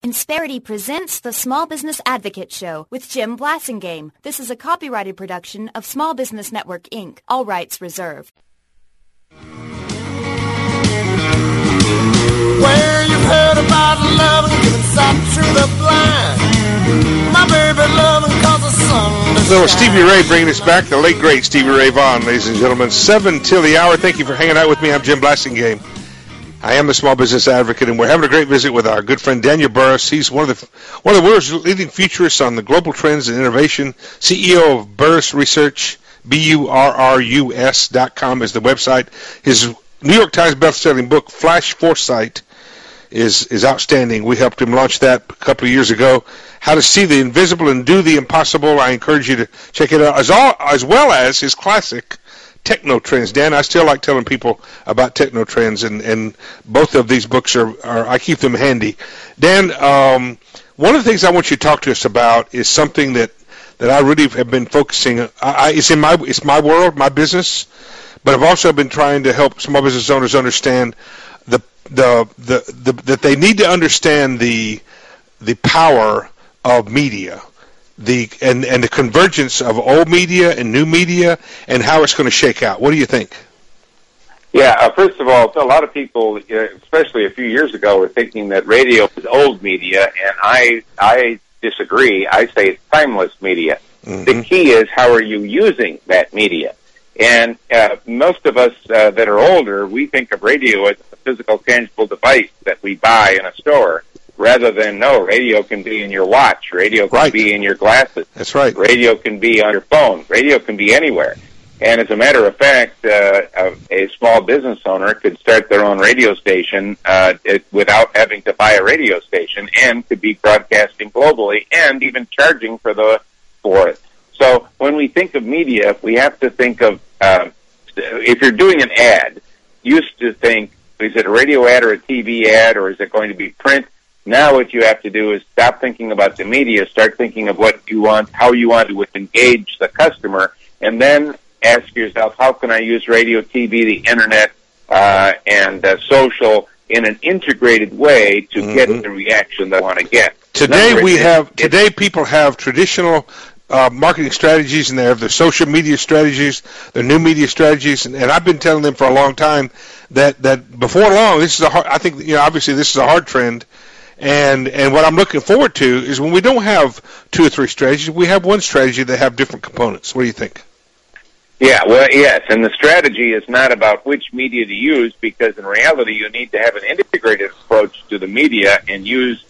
Insperity presents the Small Business Advocate Show with Jim Blasingame. This is a copyrighted production of Small Business Network, Inc. All rights reserved. Where you've heard about love and giving sight to the blind. My baby loving cause the sun. Little Stevie Ray bringing us back, the late great Stevie Ray Vaughan, ladies and gentlemen. 7 till the hour. Thank you for hanging out with me. I'm Jim Blasingame. I am the Small Business Advocate, and we're having a great visit with our good friend Daniel Burrus. He's one of the world's leading futurists on the global trends and innovation. CEO of Burrus Research, BURRUS.com is the website. His New York Times best-selling book, Flash Foresight, is outstanding. We helped him launch that a couple of years ago. How to See the Invisible and Do the Impossible. I encourage you to check it out, as well as his classic Techno Trends. Dan, I still like telling people about Techno Trends, and both of these books are I keep them handy. Dan, one of the things I want you to talk to us about is something that I really have been focusing. It's my world, my business, but I've also been trying to help small business owners understand that they need to understand the power of media. And the convergence of old media and new media and how it's going to shake out. What do you think? Yeah, first of all, a lot of people, especially a few years ago, were thinking that radio was old media, and I disagree. I say it's timeless media. Mm-hmm. The key is how are you using that media? And most of us that are older, we think of radio as a physical, tangible device that we buy in a store. Rather than, no, radio can be in your watch. Radio can be in your glasses. That's right. Radio can be on your phone. Radio can be anywhere. And as a matter of fact, a small business owner could start their own radio station without having to buy a radio station, and could be broadcasting globally and even charging for it. So when we think of media, we have to think of, if you're doing an ad, used to think, is it a radio ad or a TV ad, or is it going to be print? Now what you have to do is stop thinking about the media, start thinking of what you want, how you want to engage the customer, and then ask yourself, how can I use radio, TV, the internet, and social in an integrated way to get the reaction that I want to get. Today people have traditional marketing strategies, and they have their social media strategies, their new media strategies, and I've been telling them for a long time that before long, obviously this is a hard trend. And what I'm looking forward to is when we don't have 2 or 3 strategies, we have one strategy that have different components. What do you think? Yeah, well, yes, and the strategy is not about which media to use, because in reality you need to have an integrated approach to the media and use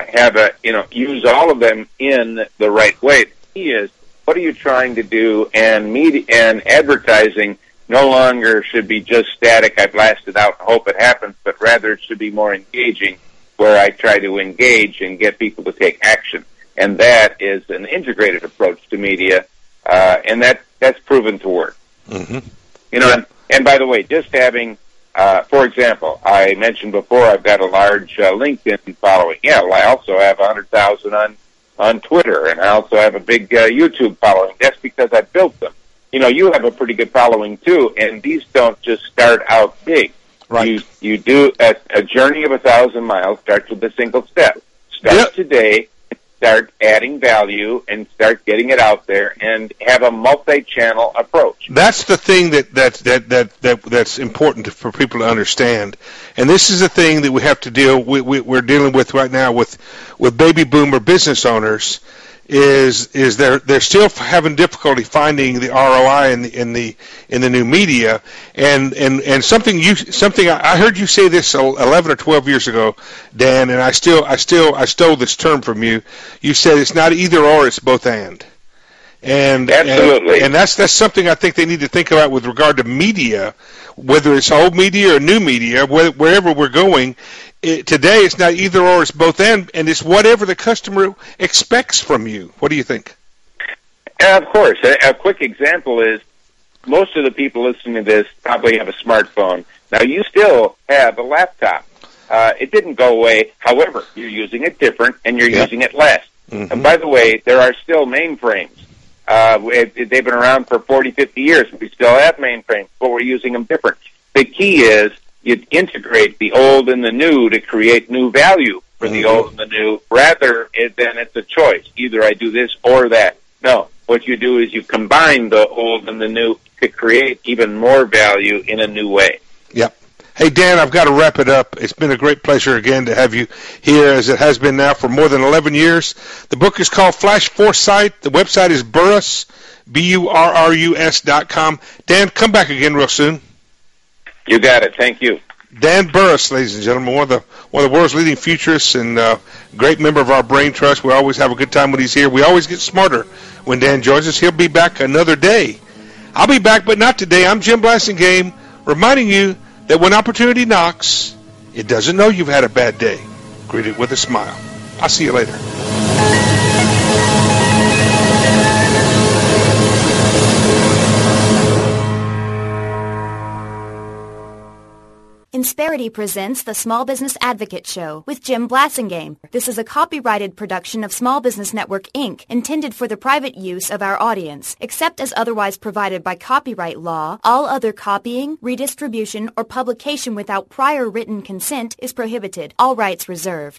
all of them in the right way. The key is, what are you trying to do? And media and advertising no longer should be just static, I blast it out and hope it happens, but rather it should be more engaging, where I try to engage and get people to take action. And that is an integrated approach to media, and that's proven to work. Mm-hmm. And by the way, just having, for example, I mentioned before I've got a large LinkedIn following. Yeah, well, I also have 100,000 on Twitter, and I also have a big YouTube following. That's because I built them. You have a pretty good following too, and these don't just start out big. Right. You do a journey of 1,000 miles starts with a single step. Start today, start adding value, and start getting it out there, and have a multi-channel approach. That's the thing that's important for people to understand. And this is the thing that we have to we're dealing with right now with baby boomer business owners. Is they're still having difficulty finding the ROI in the new media, and something I heard you say this 11 or 12 years ago, Dan, and I stole this term from you. You said it's not either or, it's both and. And absolutely, and that's something I think they need to think about with regard to media, whether it's old media or new media, wherever we're going. Today, it's not either or, it's both and it's whatever the customer expects from you. What do you think? Of course. A quick example is most of the people listening to this probably have a smartphone. Now, you still have a laptop. It didn't go away. However, you're using it different, and you're using it less. Mm-hmm. And by the way, there are still mainframes. They've been around for 40, 50 years. We still have mainframes, but we're using them different. The key is you integrate the old and the new to create new value. for the old and the new. Rather, then it's a choice. Either I do this or that. No, what you do is you combine the old and the new to create even more value in a new way. Yep. Hey, Dan, I've got to wrap it up. It's been a great pleasure again to have you here, as it has been now for more than 11 years. The book is called Flash Foresight. The website is Burrus, BURRUS.com. Dan, come back again real soon. You got it. Thank you. Dan Burrus, ladies and gentlemen, one of the world's leading futurists and great member of our Brain Trust. We always have a good time when he's here. We always get smarter when Dan joins us. He'll be back another day. I'll be back, but not today. I'm Jim Blasingame, reminding you that when opportunity knocks, it doesn't know you've had a bad day. Greet it with a smile. I'll see you later. Insperity presents the Small Business Advocate Show with Jim Blasingame. This is a copyrighted production of Small Business Network, Inc., intended for the private use of our audience. Except as otherwise provided by copyright law, all other copying, redistribution, or publication without prior written consent is prohibited. All rights reserved.